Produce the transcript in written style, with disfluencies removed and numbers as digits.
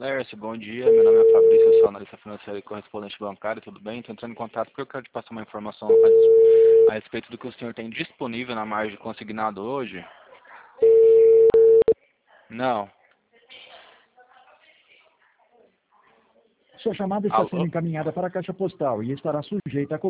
Lércio, bom dia. Meu nome é Fabrício, eu sou analista financeiro e correspondente bancário, tudo bem? Estou entrando em contato porque eu quero te passar uma informação a respeito do que o senhor tem disponível na margem consignado hoje. Não. Sua chamada está sendo Alô? encaminhada para a caixa postal e estará sujeita a